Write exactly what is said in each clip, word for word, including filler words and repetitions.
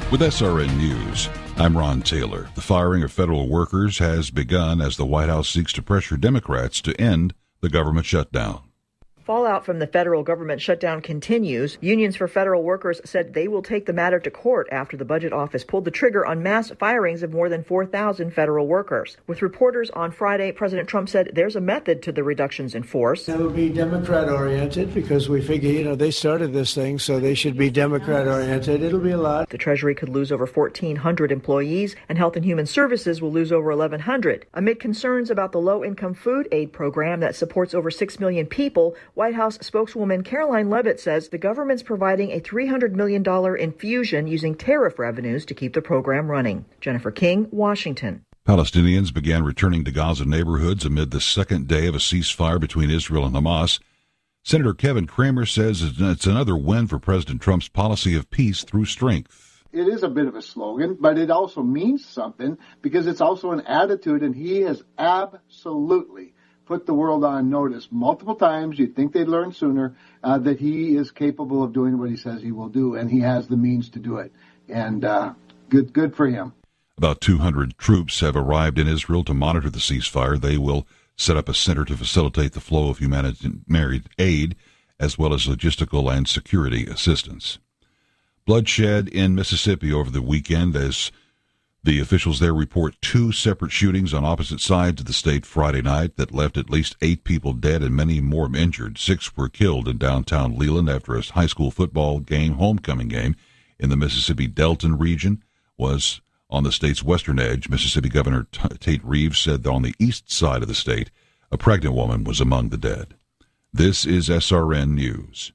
With S R N News, I'm Ron Taylor. The firing of federal workers has begun as the White House seeks to pressure Democrats to end the government shutdown. Fallout from the federal government shutdown continues. Unions for federal workers said they will take the matter to court after the budget office pulled the trigger on mass firings of more than four thousand federal workers. With reporters on Friday, President Trump said there's a method to the reductions in force. It will be Democrat-oriented because we figure, you know, they started this thing, so they should be Democrat-oriented. It'll be a lot. The Treasury could lose over fourteen hundred employees, and Health and Human Services will lose over eleven hundred. Amid concerns about the low-income food aid program that supports over six million people, White House spokeswoman Caroline Leavitt says the government's providing a three hundred million dollars infusion using tariff revenues to keep the program running. Jennifer King, Washington. Palestinians began returning to Gaza neighborhoods amid the second day of a ceasefire between Israel and Hamas. Senator Kevin Cramer says it's another win for President Trump's policy of peace through strength. It is a bit of a slogan, but it also means something because it's also an attitude, and he has absolutely put the world on notice multiple times. You'd think they'd learn sooner uh, that he is capable of doing what he says he will do, and he has the means to do it. And uh, good, good for him. About two hundred troops have arrived in Israel to monitor the ceasefire. They will set up a center to facilitate the flow of humanitarian aid, as well as logistical and security assistance. Bloodshed in Mississippi over the weekend as the officials there report two separate shootings on opposite sides of the state Friday night that left at least eight people dead and many more injured. Six were killed in downtown Leland after a high school football game, homecoming game, in the Mississippi Delton region was on the state's western edge. Mississippi Governor Tate Reeves said that on the east side of the state, a pregnant woman was among the dead. This is S R N News.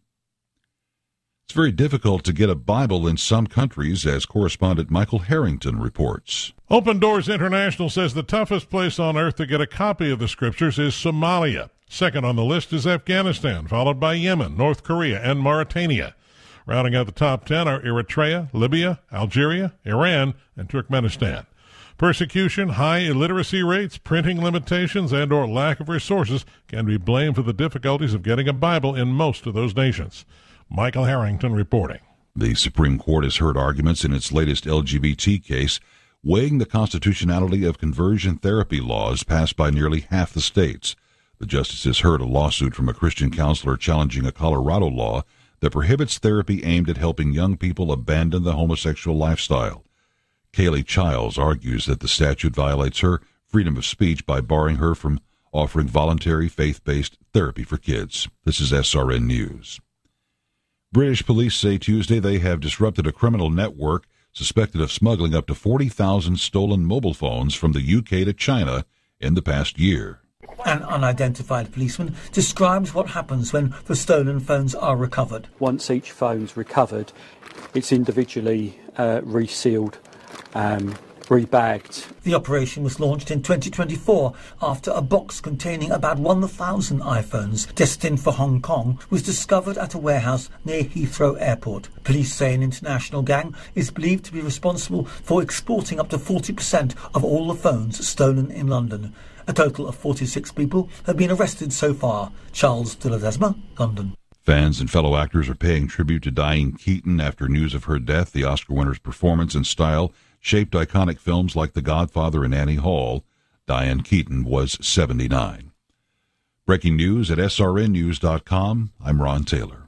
It's very difficult to get a Bible in some countries, as correspondent Michael Harrington reports. Open Doors International says the toughest place on earth to get a copy of the Scriptures is Somalia. Second on the list is Afghanistan, followed by Yemen, North Korea, and Mauritania. Rounding out the top ten are Eritrea, Libya, Algeria, Iran, and Turkmenistan. Persecution, high illiteracy rates, printing limitations, and or lack of resources can be blamed for the difficulties of getting a Bible in most of those nations. Michael Harrington reporting. The Supreme Court has heard arguments in its latest L G B T case, weighing the constitutionality of conversion therapy laws passed by nearly half the states. The justices heard a lawsuit from a Christian counselor challenging a Colorado law that prohibits therapy aimed at helping young people abandon the homosexual lifestyle. Kaylee Childs argues that the statute violates her freedom of speech by barring her from offering voluntary faith-based therapy for kids. This is S R N News. British police say Tuesday they have disrupted a criminal network suspected of smuggling up to forty thousand stolen mobile phones from the U K to China in the past year. An unidentified policeman describes what happens when the stolen phones are recovered. Once each phone's recovered, it's individually uh, resealed, um, rebagged. The operation was launched in twenty twenty-four after a box containing about one thousand iPhones destined for Hong Kong was discovered at a warehouse near Heathrow Airport. Police say an international gang is believed to be responsible for exporting up to forty percent of all the phones stolen in London. A total of forty-six people have been arrested so far. Charles de Ledesma, London. Fans and fellow actors are paying tribute to Diane Keaton after news of her death. The Oscar winner's performance and style shaped iconic films like The Godfather and Annie Hall. Diane Keaton was seventy-nine. Breaking news at S R N news dot com. I'm Ron Taylor.